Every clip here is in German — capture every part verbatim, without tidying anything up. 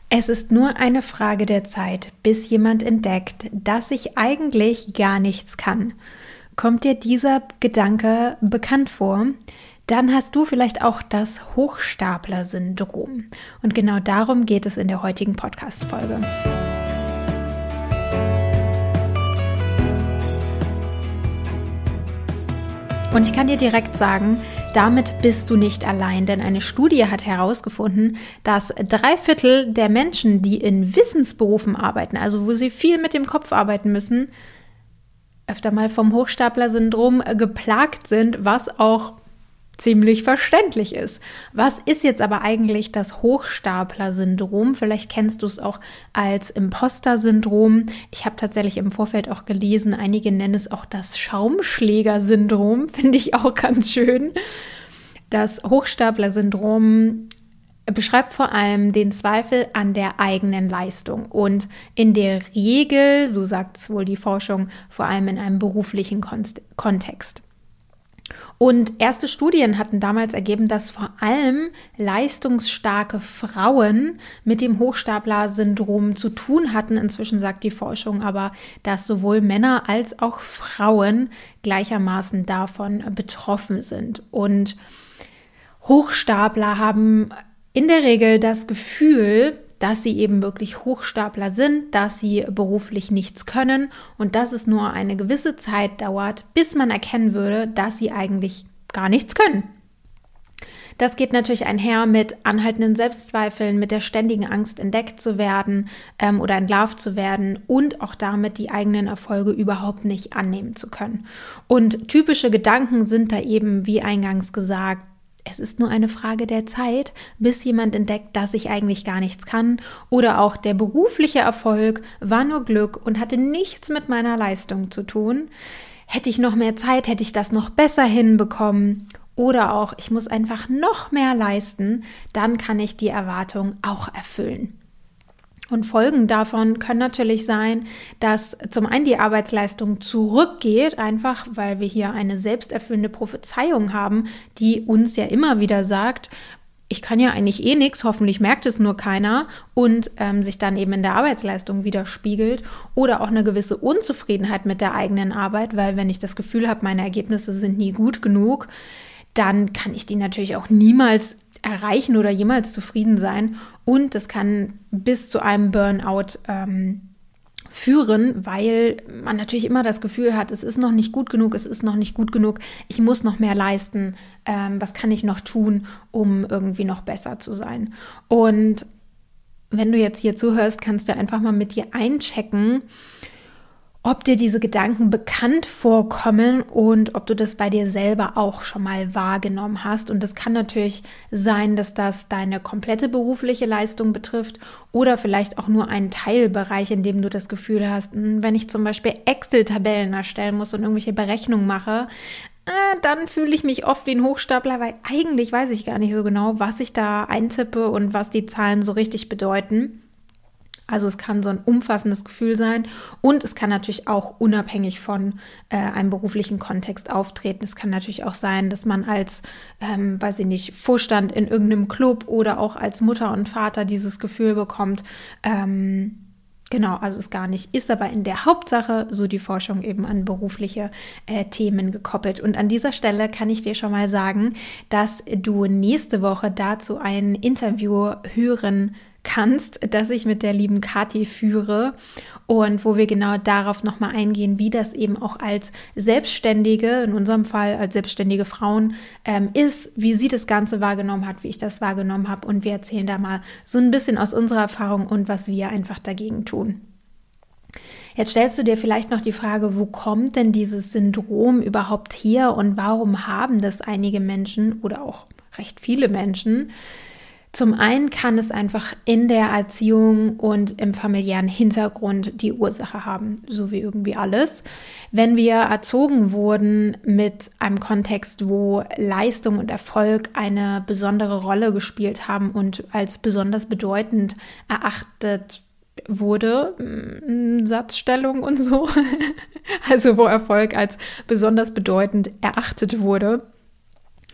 Es ist nur eine Frage der Zeit, bis jemand entdeckt, dass ich eigentlich gar nichts kann. Kommt dir dieser Gedanke bekannt vor? Dann hast du vielleicht auch das Hochstapler-Syndrom. Und genau darum geht es in der heutigen Podcast-Folge. Und ich kann dir direkt sagen, damit bist du nicht allein, denn eine Studie hat herausgefunden, dass drei Viertel der Menschen, die in Wissensberufen arbeiten, also wo sie viel mit dem Kopf arbeiten müssen, öfter mal vom Hochstapler-Syndrom geplagt sind, was auch ziemlich verständlich ist. Was ist jetzt aber eigentlich das Hochstapler-Syndrom? Vielleicht kennst du es auch als Imposter-Syndrom. Ich habe tatsächlich im Vorfeld auch gelesen, einige nennen es auch das Schaumschläger-Syndrom, finde ich auch ganz schön. Das Hochstapler-Syndrom beschreibt vor allem den Zweifel an der eigenen Leistung und in der Regel, so sagt es wohl die Forschung, vor allem in einem beruflichen Kontext. Und erste Studien hatten damals ergeben, dass vor allem leistungsstarke Frauen mit dem Hochstapler-Syndrom zu tun hatten. Inzwischen sagt die Forschung aber, dass sowohl Männer als auch Frauen gleichermaßen davon betroffen sind. Und Hochstapler haben in der Regel das Gefühl, dass sie eben wirklich Hochstapler sind, dass sie beruflich nichts können und dass es nur eine gewisse Zeit dauert, bis man erkennen würde, dass sie eigentlich gar nichts können. Das geht natürlich einher mit anhaltenden Selbstzweifeln, mit der ständigen Angst, entdeckt zu werden ähm, oder entlarvt zu werden und auch damit die eigenen Erfolge überhaupt nicht annehmen zu können. Und typische Gedanken sind da eben, wie eingangs gesagt, es ist nur eine Frage der Zeit, bis jemand entdeckt, dass ich eigentlich gar nichts kann. Oder auch der berufliche Erfolg war nur Glück und hatte nichts mit meiner Leistung zu tun. Hätte ich noch mehr Zeit, hätte ich das noch besser hinbekommen. Oder auch, ich muss einfach noch mehr leisten, dann kann ich die Erwartung auch erfüllen. Und Folgen davon können natürlich sein, dass zum einen die Arbeitsleistung zurückgeht, einfach weil wir hier eine selbsterfüllende Prophezeiung haben, die uns ja immer wieder sagt, ich kann ja eigentlich eh nichts, hoffentlich merkt es nur keiner und ähm, sich dann eben in der Arbeitsleistung widerspiegelt oder auch eine gewisse Unzufriedenheit mit der eigenen Arbeit, weil wenn ich das Gefühl habe, meine Ergebnisse sind nie gut genug, dann kann ich die natürlich auch niemals erreichen oder jemals zufrieden sein und das kann bis zu einem Burnout ähm, führen, weil man natürlich immer das Gefühl hat, es ist noch nicht gut genug, es ist noch nicht gut genug, ich muss noch mehr leisten, ähm, was kann ich noch tun, um irgendwie noch besser zu sein. Und wenn du jetzt hier zuhörst, kannst du einfach mal mit dir einchecken, ob dir diese Gedanken bekannt vorkommen und ob du das bei dir selber auch schon mal wahrgenommen hast. Und das kann natürlich sein, dass das deine komplette berufliche Leistung betrifft oder vielleicht auch nur einen Teilbereich, in dem du das Gefühl hast, wenn ich zum Beispiel Excel-Tabellen erstellen muss und irgendwelche Berechnungen mache, dann fühle ich mich oft wie ein Hochstapler, weil eigentlich weiß ich gar nicht so genau, was ich da eintippe und was die Zahlen so richtig bedeuten. Also es kann so ein umfassendes Gefühl sein und es kann natürlich auch unabhängig von äh, einem beruflichen Kontext auftreten. Es kann natürlich auch sein, dass man als, ähm, weiß ich nicht, Vorstand in irgendeinem Club oder auch als Mutter und Vater dieses Gefühl bekommt. Ähm, genau, also es gar nicht ist, aber in der Hauptsache, so die Forschung eben an berufliche äh, Themen gekoppelt. Und an dieser Stelle kann ich dir schon mal sagen, dass du nächste Woche dazu ein Interview hören kannst, das ich mit der lieben Kathi führe und wo wir genau darauf nochmal eingehen, wie das eben auch als Selbstständige, in unserem Fall als selbstständige Frauen ähm, ist, wie sie das Ganze wahrgenommen hat, wie ich das wahrgenommen habe und wir erzählen da mal so ein bisschen aus unserer Erfahrung und was wir einfach dagegen tun. Jetzt stellst du dir vielleicht noch die Frage, wo kommt denn dieses Syndrom überhaupt her und warum haben das einige Menschen oder auch recht viele Menschen? Zum einen kann es einfach in der Erziehung und im familiären Hintergrund die Ursache haben, so wie irgendwie alles. Wenn wir erzogen wurden mit einem Kontext, wo Leistung und Erfolg eine besondere Rolle gespielt haben und als besonders bedeutend erachtet wurde, Satzstellung und so, also wo Erfolg als besonders bedeutend erachtet wurde,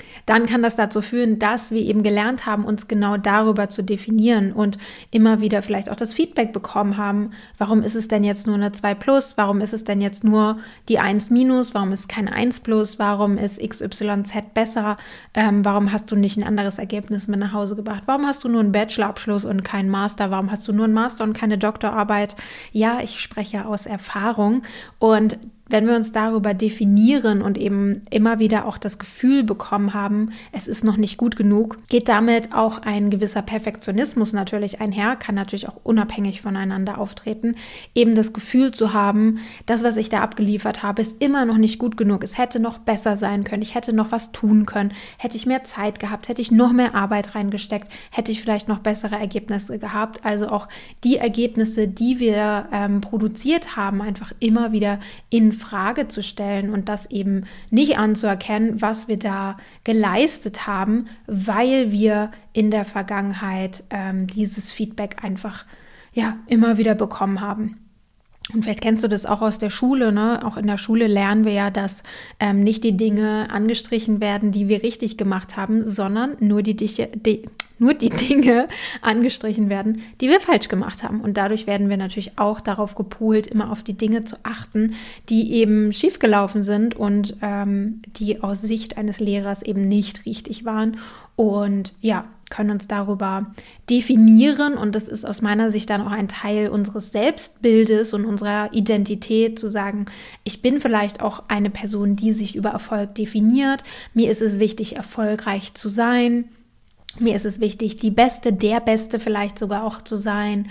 dann kann das dazu führen, dass wir eben gelernt haben, uns genau darüber zu definieren und immer wieder vielleicht auch das Feedback bekommen haben, warum ist es denn jetzt nur eine zwei plus, warum ist es denn jetzt nur die eins minus, warum ist es keine eins plus, warum ist X Y Z besser, ähm, warum hast du nicht ein anderes Ergebnis mit nach Hause gebracht, warum hast du nur einen Bachelorabschluss und keinen Master, warum hast du nur einen Master und keine Doktorarbeit. Ja, ich spreche aus Erfahrung, und wenn wir uns darüber definieren und eben immer wieder auch das Gefühl bekommen haben, es ist noch nicht gut genug, geht damit auch ein gewisser Perfektionismus natürlich einher, kann natürlich auch unabhängig voneinander auftreten, eben das Gefühl zu haben, das, was ich da abgeliefert habe, ist immer noch nicht gut genug, es hätte noch besser sein können, ich hätte noch was tun können, hätte ich mehr Zeit gehabt, hätte ich noch mehr Arbeit reingesteckt, hätte ich vielleicht noch bessere Ergebnisse gehabt, also auch die Ergebnisse, die wir ähm, produziert haben, einfach immer wieder in Frage zu stellen und das eben nicht anzuerkennen, was wir da geleistet haben, weil wir in der Vergangenheit ähm, dieses Feedback einfach ja immer wieder bekommen haben. Und vielleicht kennst du das auch aus der Schule, ne? Auch in der Schule lernen wir ja, dass ähm, nicht die Dinge angestrichen werden, die wir richtig gemacht haben, sondern nur die, die, nur die Dinge angestrichen werden, die wir falsch gemacht haben. Und dadurch werden wir natürlich auch darauf gepolt, immer auf die Dinge zu achten, die eben schiefgelaufen sind und ähm, die aus Sicht eines Lehrers eben nicht richtig waren. Und ja, können uns darüber definieren, und das ist aus meiner Sicht dann auch ein Teil unseres Selbstbildes und unserer Identität, zu sagen, ich bin vielleicht auch eine Person, die sich über Erfolg definiert, mir ist es wichtig, erfolgreich zu sein, mir ist es wichtig, die Beste, der Beste vielleicht sogar auch zu sein,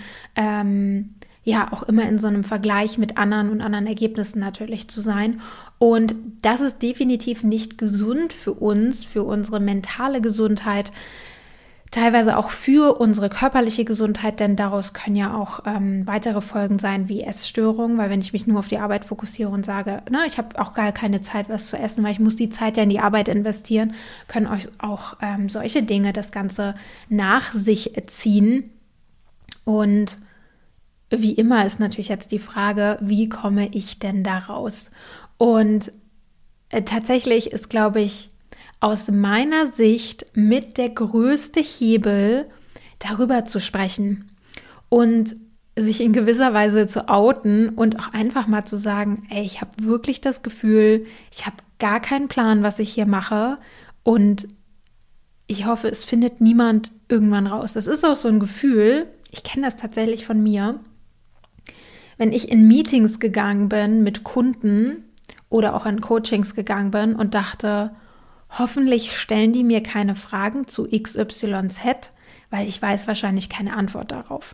ähm, ja, auch immer in so einem Vergleich mit anderen und anderen Ergebnissen natürlich zu sein. Und das ist definitiv nicht gesund für uns, für unsere mentale Gesundheit, teilweise auch für unsere körperliche Gesundheit, denn daraus können ja auch ähm, weitere Folgen sein wie Essstörungen, weil wenn ich mich nur auf die Arbeit fokussiere und sage, na, ich habe auch gar keine Zeit, was zu essen, weil ich muss die Zeit ja in die Arbeit investieren, können euch auch ähm, solche Dinge das Ganze nach sich ziehen. Und wie immer ist natürlich jetzt die Frage, wie komme ich denn da raus? Und äh, tatsächlich ist, glaube ich, aus meiner Sicht mit der größte Hebel, darüber zu sprechen und sich in gewisser Weise zu outen und auch einfach mal zu sagen, ey, ich habe wirklich das Gefühl, ich habe gar keinen Plan, was ich hier mache, und ich hoffe, es findet niemand irgendwann raus. Das ist auch so ein Gefühl, ich kenne das tatsächlich von mir, wenn ich in Meetings gegangen bin mit Kunden oder auch in Coachings gegangen bin und dachte, hoffentlich stellen die mir keine Fragen zu X Y Z, weil ich weiß wahrscheinlich keine Antwort darauf.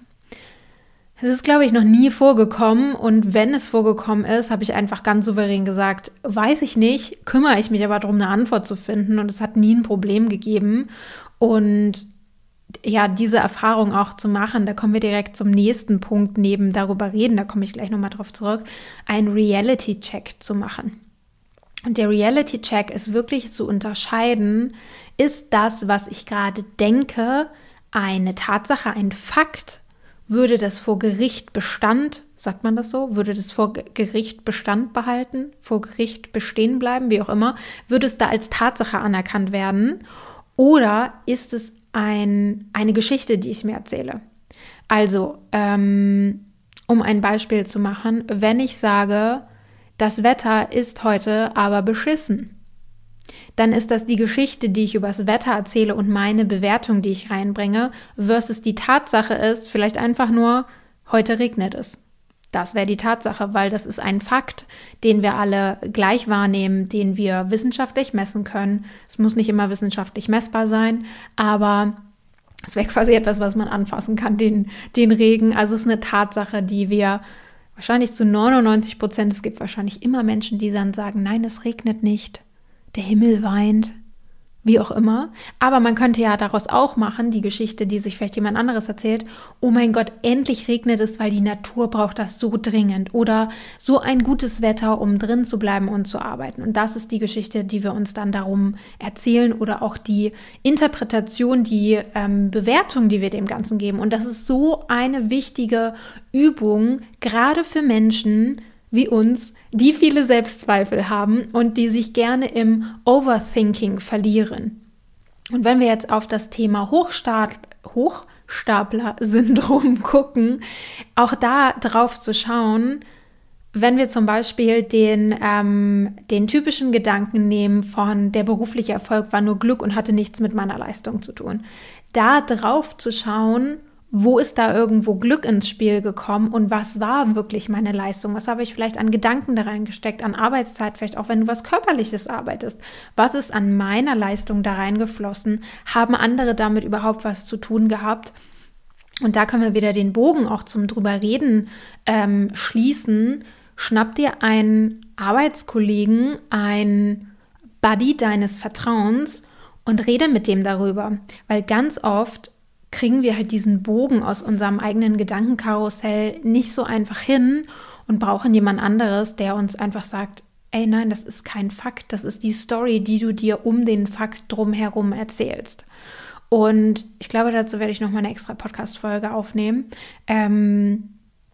Es ist, glaube ich, noch nie vorgekommen, und wenn es vorgekommen ist, habe ich einfach ganz souverän gesagt, weiß ich nicht, kümmere ich mich aber darum, eine Antwort zu finden, und es hat nie ein Problem gegeben. Und ja, diese Erfahrung auch zu machen, da kommen wir direkt zum nächsten Punkt neben darüber reden, da komme ich gleich nochmal drauf zurück, einen Reality-Check zu machen. Und der Reality-Check ist wirklich zu unterscheiden, ist das, was ich gerade denke, eine Tatsache, ein Fakt? Würde das vor Gericht Bestand, sagt man das so, würde das vor Gericht Bestand behalten, vor Gericht bestehen bleiben, wie auch immer, würde es da als Tatsache anerkannt werden? Oder ist es ein, eine Geschichte, die ich mir erzähle? Also, ähm, um ein Beispiel zu machen, wenn ich sage, das Wetter ist heute aber beschissen, dann ist das die Geschichte, die ich über das Wetter erzähle und meine Bewertung, die ich reinbringe, versus die Tatsache ist vielleicht einfach nur, heute regnet es. Das wäre die Tatsache, weil das ist ein Fakt, den wir alle gleich wahrnehmen, den wir wissenschaftlich messen können. Es muss nicht immer wissenschaftlich messbar sein, aber es wäre quasi etwas, was man anfassen kann, den, den Regen. Also es ist eine Tatsache, die wir wahrscheinlich zu neunundneunzig Prozent, es gibt wahrscheinlich immer Menschen, die dann sagen, nein, es regnet nicht, der Himmel weint, wie auch immer. Aber man könnte ja daraus auch machen, die Geschichte, die sich vielleicht jemand anderes erzählt, oh mein Gott, endlich regnet es, weil die Natur braucht das so dringend, oder so ein gutes Wetter, um drin zu bleiben und zu arbeiten. Und das ist die Geschichte, die wir uns dann darum erzählen, oder auch die Interpretation, die ähm, Bewertung, die wir dem Ganzen geben. Und das ist so eine wichtige Übung, gerade für Menschen, wie uns, die viele Selbstzweifel haben und die sich gerne im Overthinking verlieren. Und wenn wir jetzt auf das Thema Hochstapler, Hochstapler-Syndrom gucken, auch da drauf zu schauen, wenn wir zum Beispiel den, ähm, den typischen Gedanken nehmen von der berufliche Erfolg war nur Glück und hatte nichts mit meiner Leistung zu tun, da drauf zu schauen, wo ist da irgendwo Glück ins Spiel gekommen und was war wirklich meine Leistung? Was habe ich vielleicht an Gedanken da reingesteckt, an Arbeitszeit, vielleicht auch wenn du was Körperliches arbeitest? Was ist an meiner Leistung da reingeflossen? Haben andere damit überhaupt was zu tun gehabt? Und da können wir wieder den Bogen auch zum drüber reden ähm, schließen. Schnapp dir einen Arbeitskollegen, einen Buddy deines Vertrauens und rede mit dem darüber, weil ganz oft kriegen wir halt diesen Bogen aus unserem eigenen Gedankenkarussell nicht so einfach hin und brauchen jemand anderes, der uns einfach sagt, ey nein, das ist kein Fakt, das ist die Story, die du dir um den Fakt drumherum erzählst. Und ich glaube, dazu werde ich nochmal eine extra Podcast-Folge aufnehmen, ähm,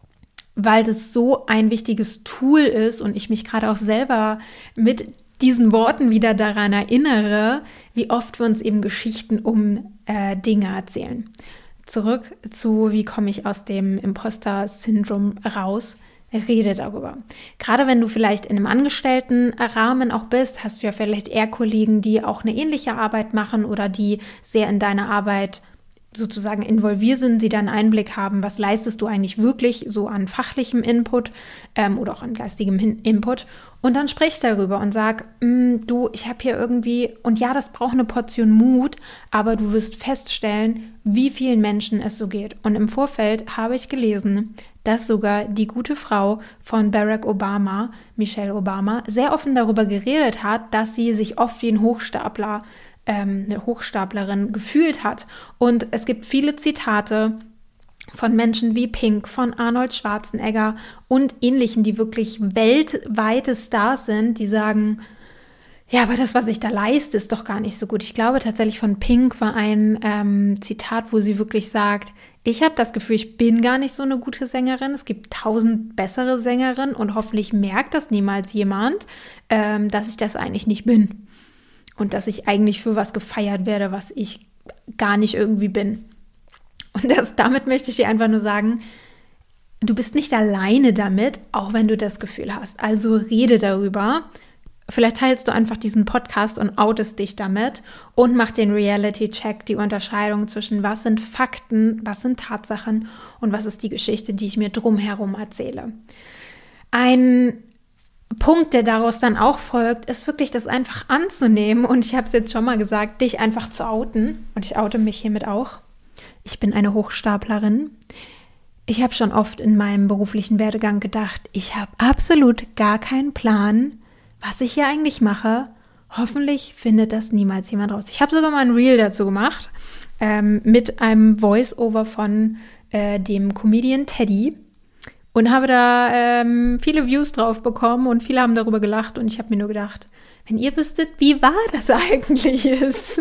weil das so ein wichtiges Tool ist und ich mich gerade auch selber mit diesen Worten wieder daran erinnere, wie oft wir uns eben Geschichten um äh, Dinge erzählen. Zurück zu, wie komme ich aus dem Imposter-Syndrom raus? Rede darüber. Gerade wenn du vielleicht in einem Angestelltenrahmen auch bist, hast du ja vielleicht eher Kollegen, die auch eine ähnliche Arbeit machen oder die sehr in deine Arbeit sozusagen involviert sind, sie dann Einblick haben, was leistest du eigentlich wirklich so an fachlichem Input ähm, oder auch an geistigem Hin- Input und dann sprich darüber und sag, du, ich habe hier irgendwie, und ja, das braucht eine Portion Mut, aber du wirst feststellen, wie vielen Menschen es so geht. Und im Vorfeld habe ich gelesen, dass sogar die gute Frau von Barack Obama, Michelle Obama, sehr offen darüber geredet hat, dass sie sich oft wie ein Hochstapler eine Hochstaplerin gefühlt hat. Und es gibt viele Zitate von Menschen wie Pink, von Arnold Schwarzenegger und Ähnlichen, die wirklich weltweite Stars sind, die sagen, ja, aber das, was ich da leiste, ist doch gar nicht so gut. Ich glaube tatsächlich von Pink war ein ähm, Zitat, wo sie wirklich sagt, ich habe das Gefühl, ich bin gar nicht so eine gute Sängerin. Es gibt tausend bessere Sängerinnen und hoffentlich merkt das niemals jemand, ähm, dass ich das eigentlich nicht bin. Und dass ich eigentlich für was gefeiert werde, was ich gar nicht irgendwie bin. Und das, damit möchte ich dir einfach nur sagen, du bist nicht alleine damit, auch wenn du das Gefühl hast. Also rede darüber. Vielleicht teilst du einfach diesen Podcast und outest dich damit und mach den Reality-Check, die Unterscheidung zwischen was sind Fakten, was sind Tatsachen und was ist die Geschichte, die ich mir drumherum erzähle. Ein Punkt, der daraus dann auch folgt, ist wirklich das einfach anzunehmen und ich habe es jetzt schon mal gesagt, dich einfach zu outen und ich oute mich hiermit auch. Ich bin eine Hochstaplerin. Ich habe schon oft in meinem beruflichen Werdegang gedacht, ich habe absolut gar keinen Plan, was ich hier eigentlich mache. Hoffentlich findet das niemals jemand raus. Ich habe sogar mal ein Reel dazu gemacht ähm, mit einem Voice-Over von äh, dem Comedian Teddy. Und habe da ähm, viele Views drauf bekommen und viele haben darüber gelacht und ich habe mir nur gedacht, wenn ihr wüsstet, wie wahr das eigentlich ist.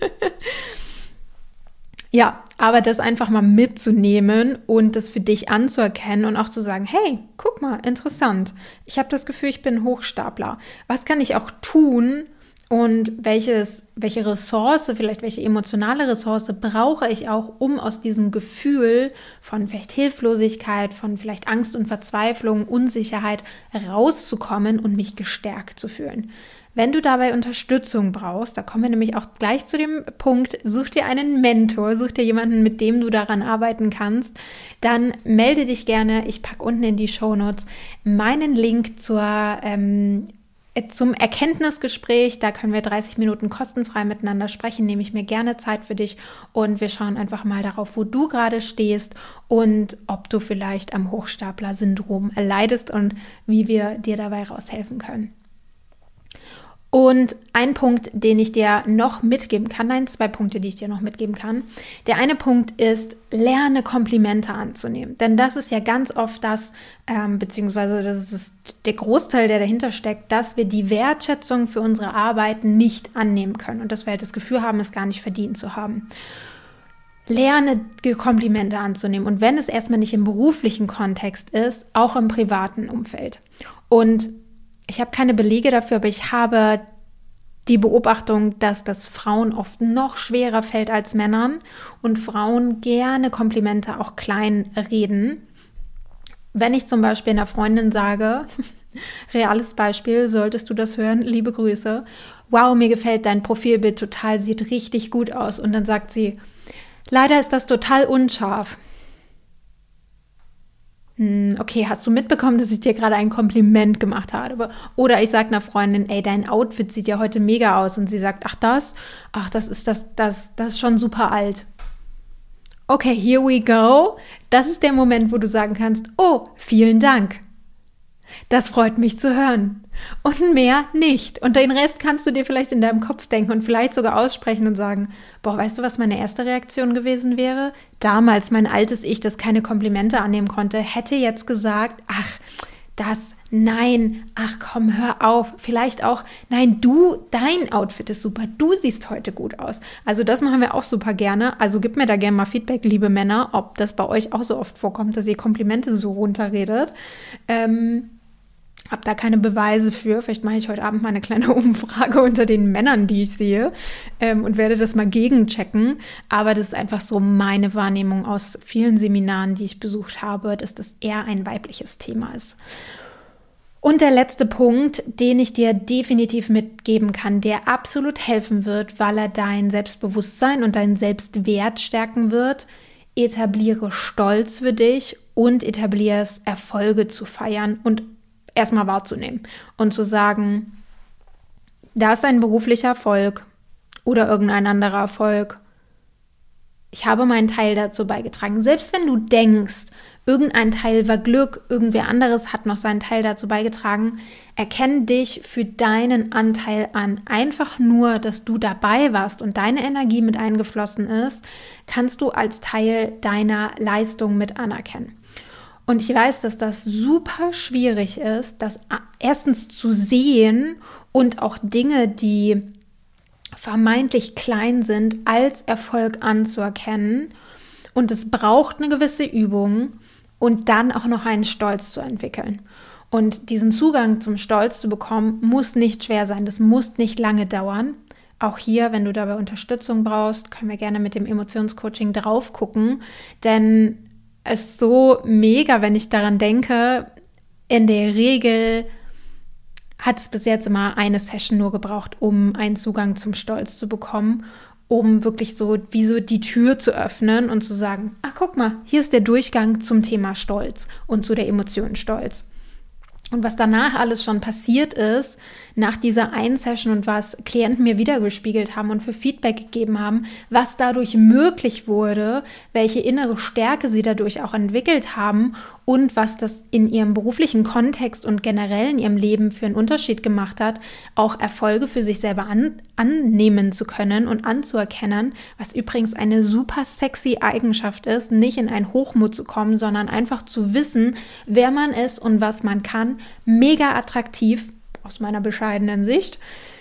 Ja, aber das einfach mal mitzunehmen und das für dich anzuerkennen und auch zu sagen, hey, guck mal, interessant. Ich habe das Gefühl, ich bin Hochstapler. Was kann ich auch tun und welches, welche Ressource, vielleicht welche emotionale Ressource brauche ich auch, um aus diesem Gefühl von vielleicht Hilflosigkeit, von vielleicht Angst und Verzweiflung, Unsicherheit rauszukommen und mich gestärkt zu fühlen. Wenn du dabei Unterstützung brauchst, da kommen wir nämlich auch gleich zu dem Punkt, such dir einen Mentor, such dir jemanden, mit dem du daran arbeiten kannst, dann melde dich gerne. Ich packe unten in die Shownotes meinen Link zur ähm, zum Erkenntnisgespräch. Da können wir dreißig Minuten kostenfrei miteinander sprechen, nehme ich mir gerne Zeit für dich und wir schauen einfach mal darauf, wo du gerade stehst und ob du vielleicht am Hochstapler-Syndrom leidest und wie wir dir dabei raushelfen können. Und ein Punkt, den ich dir noch mitgeben kann, nein, zwei Punkte, die ich dir noch mitgeben kann. Der eine Punkt ist, lerne Komplimente anzunehmen. Denn das ist ja ganz oft das, ähm, beziehungsweise das ist der Großteil, der dahinter steckt, dass wir die Wertschätzung für unsere Arbeit nicht annehmen können und dass wir halt das Gefühl haben, es gar nicht verdient zu haben. Lerne Komplimente anzunehmen und wenn es erstmal nicht im beruflichen Kontext ist, auch im privaten Umfeld. Und ich habe keine Belege dafür, aber ich habe die Beobachtung, dass das Frauen oft noch schwerer fällt als Männern und Frauen gerne Komplimente auch klein reden. Wenn ich zum Beispiel einer Freundin sage, reales Beispiel, solltest du das hören, liebe Grüße, wow, mir gefällt dein Profilbild total, sieht richtig gut aus. Und dann sagt sie, leider ist das total unscharf. Okay, hast du mitbekommen, dass ich dir gerade ein Kompliment gemacht habe? Oder ich sage einer Freundin, ey, dein Outfit sieht ja heute mega aus. Und sie sagt, ach das, ach das ist das, das, das ist schon super alt. Okay, here we go. Das ist der Moment, wo du sagen kannst, oh, vielen Dank. Das freut mich zu hören. Und mehr nicht. Und den Rest kannst du dir vielleicht in deinem Kopf denken und vielleicht sogar aussprechen und sagen, boah, weißt du, was meine erste Reaktion gewesen wäre? Damals mein altes Ich, das keine Komplimente annehmen konnte, hätte jetzt gesagt, ach, das, nein, ach komm, hör auf. Vielleicht auch, nein, du, dein Outfit ist super, du siehst heute gut aus. Also das machen wir auch super gerne. Also gib mir da gerne mal Feedback, liebe Männer, ob das bei euch auch so oft vorkommt, dass ihr Komplimente so runterredet. Ähm, Habe da keine Beweise für. Vielleicht mache ich heute Abend mal eine kleine Umfrage unter den Männern, die ich sehe, ähm, und werde das mal gegenchecken. Aber das ist einfach so meine Wahrnehmung aus vielen Seminaren, die ich besucht habe, dass das eher ein weibliches Thema ist. Und der letzte Punkt, den ich dir definitiv mitgeben kann, der absolut helfen wird, weil er dein Selbstbewusstsein und deinen Selbstwert stärken wird: etabliere Stolz für dich und etabliere es, Erfolge zu feiern und erstmal wahrzunehmen und zu sagen, da ist ein beruflicher Erfolg oder irgendein anderer Erfolg. Ich habe meinen Teil dazu beigetragen. Selbst wenn du denkst, irgendein Teil war Glück, irgendwer anderes hat noch seinen Teil dazu beigetragen, erkenn dich für deinen Anteil an. Einfach nur, dass du dabei warst und deine Energie mit eingeflossen ist, kannst du als Teil deiner Leistung mit anerkennen. Und ich weiß, dass das super schwierig ist, das erstens zu sehen und auch Dinge, die vermeintlich klein sind, als Erfolg anzuerkennen. Und es braucht eine gewisse Übung und dann auch noch einen Stolz zu entwickeln. Und diesen Zugang zum Stolz zu bekommen, muss nicht schwer sein. Das muss nicht lange dauern. Auch hier, wenn du dabei Unterstützung brauchst, können wir gerne mit dem Emotionscoaching drauf gucken, denn es ist so mega, wenn ich daran denke. In der Regel hat es bis jetzt immer eine Session nur gebraucht, um einen Zugang zum Stolz zu bekommen, um wirklich so wie so die Tür zu öffnen und zu sagen, ach guck mal, hier ist der Durchgang zum Thema Stolz und zu der Emotion Stolz. Und was danach alles schon passiert ist, nach dieser einen Session und was Klienten mir wiedergespiegelt haben und für Feedback gegeben haben, was dadurch möglich wurde, welche innere Stärke sie dadurch auch entwickelt haben und was das in ihrem beruflichen Kontext und generell in ihrem Leben für einen Unterschied gemacht hat, auch Erfolge für sich selber an, annehmen zu können und anzuerkennen, was übrigens eine super sexy Eigenschaft ist, nicht in einen Hochmut zu kommen, sondern einfach zu wissen, wer man ist und was man kann. Mega attraktiv aus meiner bescheidenen Sicht.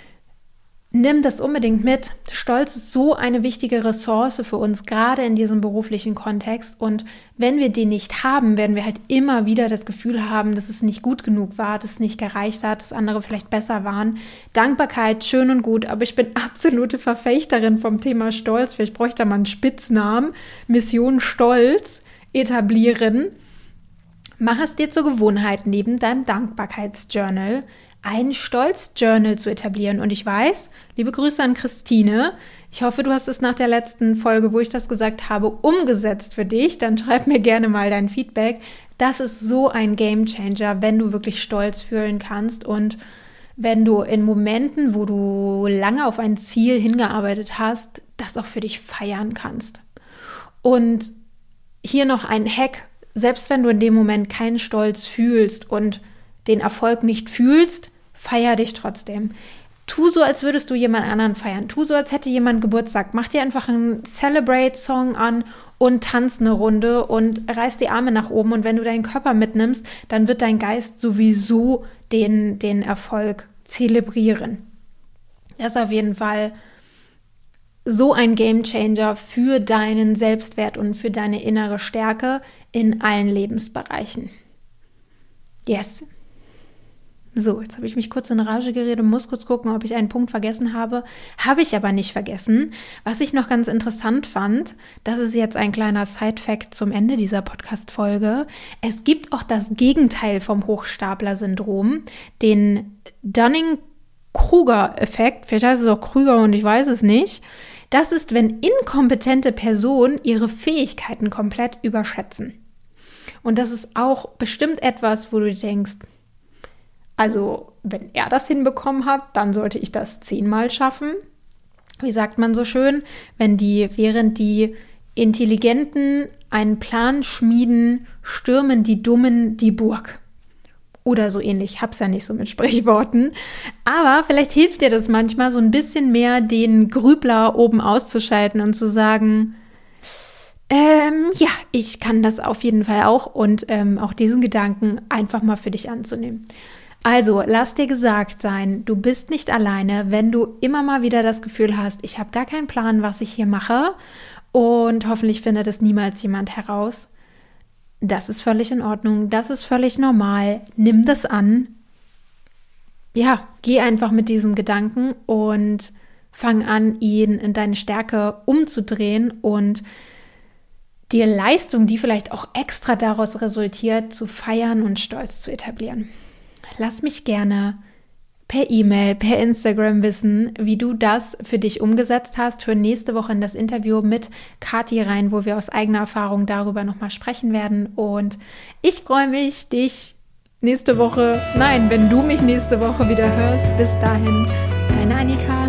Nimm das unbedingt mit. Stolz ist so eine wichtige Ressource für uns, gerade in diesem beruflichen Kontext. Und wenn wir den nicht haben, werden wir halt immer wieder das Gefühl haben, dass es nicht gut genug war, dass es nicht gereicht hat, dass andere vielleicht besser waren. Dankbarkeit, schön und gut, aber ich bin absolute Verfechterin vom Thema Stolz. Vielleicht bräuchte man einen Spitznamen. Mission Stolz etablieren. Mach es dir zur Gewohnheit, neben deinem Dankbarkeitsjournal ein Stolz-Journal zu etablieren. Und ich weiß, liebe Grüße an Christine, ich hoffe, du hast es nach der letzten Folge, wo ich das gesagt habe, umgesetzt für dich. Dann schreib mir gerne mal dein Feedback. Das ist so ein Gamechanger, wenn du wirklich stolz fühlen kannst und wenn du in Momenten, wo du lange auf ein Ziel hingearbeitet hast, das auch für dich feiern kannst. Und hier noch ein Hack: Selbst wenn du in dem Moment keinen Stolz fühlst und den Erfolg nicht fühlst, feier dich trotzdem. Tu so, als würdest du jemand anderen feiern. Tu so, als hätte jemand Geburtstag. Mach dir einfach einen Celebrate-Song an und tanz eine Runde und reiß die Arme nach oben. Und wenn du deinen Körper mitnimmst, dann wird dein Geist sowieso den, den Erfolg zelebrieren. Das ist auf jeden Fall so ein Gamechanger für deinen Selbstwert und für deine innere Stärke in allen Lebensbereichen. Yes. So, jetzt habe ich mich kurz in Rage geredet und muss kurz gucken, ob ich einen Punkt vergessen habe. Habe ich aber nicht vergessen. Was ich noch ganz interessant fand, das ist jetzt ein kleiner Side-Fact zum Ende dieser Podcast-Folge. Es gibt auch das Gegenteil vom Hochstapler-Syndrom, den Dunning-Kruger-Effekt. Vielleicht heißt es auch Krüger und ich weiß es nicht. Das ist, wenn inkompetente Personen ihre Fähigkeiten komplett überschätzen. Und das ist auch bestimmt etwas, wo du denkst, also, wenn er das hinbekommen hat, dann sollte ich das zehnmal schaffen. Wie sagt man so schön? Wenn die, während die Intelligenten einen Plan schmieden, stürmen die Dummen die Burg. Oder so ähnlich. Ich hab's ja nicht so mit Sprichworten. Aber vielleicht hilft dir das manchmal, so ein bisschen mehr den Grübler oben auszuschalten und zu sagen, ähm, ja, ich kann das auf jeden Fall auch und ähm, auch diesen Gedanken einfach mal für dich anzunehmen. Also, lass dir gesagt sein, du bist nicht alleine, wenn du immer mal wieder das Gefühl hast, ich habe gar keinen Plan, was ich hier mache und hoffentlich findet es niemals jemand heraus. Das ist völlig in Ordnung, das ist völlig normal, nimm das an. Ja, geh einfach mit diesem Gedanken und fang an, ihn in deine Stärke umzudrehen und die Leistung, die vielleicht auch extra daraus resultiert, zu feiern und stolz zu etablieren. Lass mich gerne per E-Mail, per Instagram wissen, wie du das für dich umgesetzt hast. Hör nächste Woche in das Interview mit Kathi rein, wo wir aus eigener Erfahrung darüber nochmal sprechen werden. Und ich freue mich, dich nächste Woche, nein, wenn du mich nächste Woche wieder hörst. Bis dahin, deine Annika.